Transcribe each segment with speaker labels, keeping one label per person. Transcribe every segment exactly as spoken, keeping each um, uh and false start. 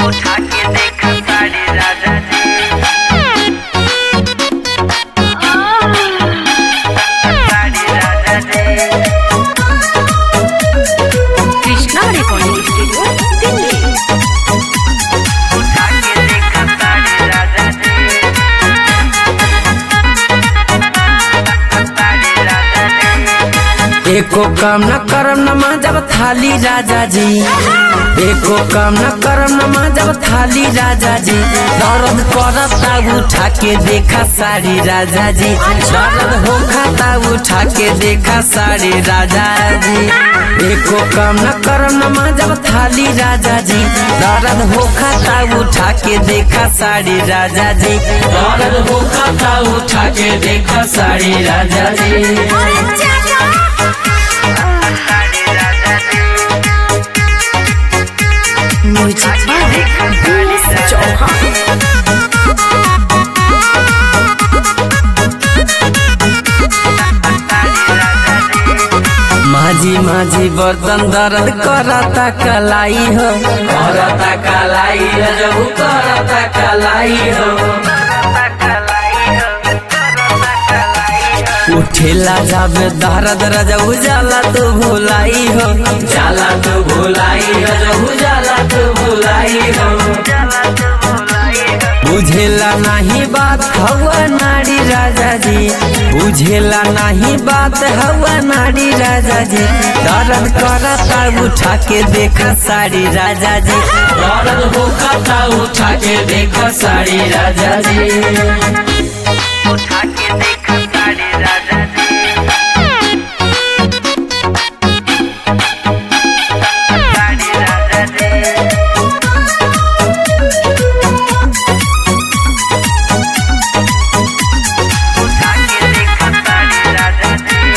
Speaker 1: उठा के देखा साड़ी राजा जी साड़ी राजा जी
Speaker 2: कृष्णा रिकॉर्डिंग स्टूडियो दिल्ली।
Speaker 1: उठा के देखा साड़ी राजा जी साड़ी राजा जी।
Speaker 3: एको काम न करम न मांजब थाली राजा जी, एको काम न करम न मांजब थाली राजा जी। दर्द करता उठा के देखा साड़ी राजा जी, दर्द हो खाता उठा के देखा साड़ी राजा जी। एको काम न करम न मांजब थाली राजा जी, दर्द हो खाता उठा के देखा साड़ी राजा जी, दर्द हो खाता उठा के देखा साड़ी राजा जी।
Speaker 2: Music by Chauhan.
Speaker 3: माझी माझी बर्तन दर्द करता कलाई हो, करता कलाई हो, जब करता कलाई हो। उठेला जाबे दर्द रजा उजाला तो भुलाई हो, जाला तो भुलाई हो, जब उजाला तो भुलाई हो। बुझेला नहीं बात हवा नारी राजा जी, बुझेला नहीं बात हवा नारी राजा जी। दर्द करता उठा के देखा साड़ी राजा जी, दर्द हो खाता उठा के देखा साड़ी राजा जी।
Speaker 1: उठा के देखा साड़ी राजा जी साड़ी राजा जी। उठा के देखा साड़ी राजा जी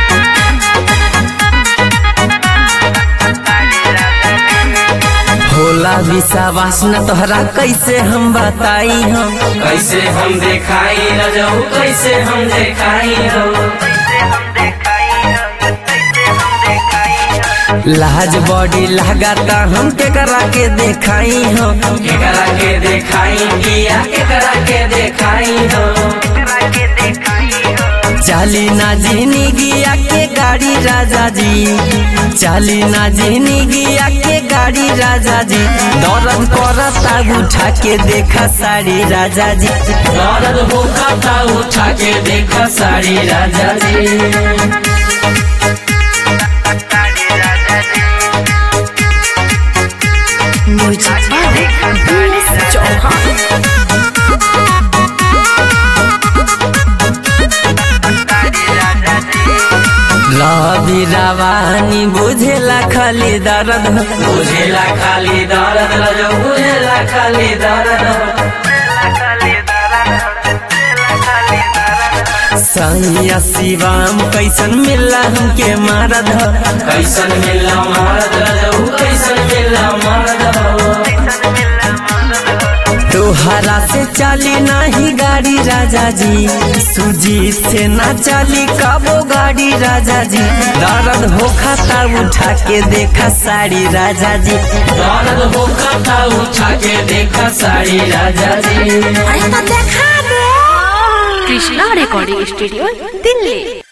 Speaker 1: साड़ी राजा जी।
Speaker 3: भोला विश्वास न तोहरा कैसे हम बताई हम, कैसे हम देखाई रजऊ कैसे हम देखाई हो।
Speaker 1: कैसे हम देखाई हो कैसे हम देखाई हो।
Speaker 3: लाज बॉडी लगाता हम केकरा के देखाई हो, केकरा के देखाई किया केकरा के देखाई हो।
Speaker 1: करा के देखाई हो।
Speaker 3: चाली ना जीनी गिया के गाड़ी राजा जी, चाली ना जीनी गिया के गाड़ी राजा जी। दर्द करता उठा के देखा साड़ी राजा जी, दर्द हो खाता उठा के देखा साड़ी राजा जी।
Speaker 1: साड़ी राजा जी
Speaker 2: म्यूजिक बाय चौहान।
Speaker 1: साड़ी राजा जी
Speaker 3: रवि रवानी बुझेला खाली दर्द हो, बुझेला खाली दर्द रजो बुझेला खाली दर्द हो।
Speaker 1: खाली दर्द खाली दर्द।
Speaker 3: सैया शिवाम कैसन मिला हमके मारद हो, कैसन मिला मारद रजो कैसन मिला मारद हो। तोहरा से चली नहीं गाड़ी राजा जी, सूजी से ना चली कबो गाड़ी राजा जी। दर्द हो खाता उठा के देखा साड़ी राजा जी, दर्द हो खाता उठा के देखा साड़ी राजा जी।
Speaker 2: Krishna recording studio Delhi.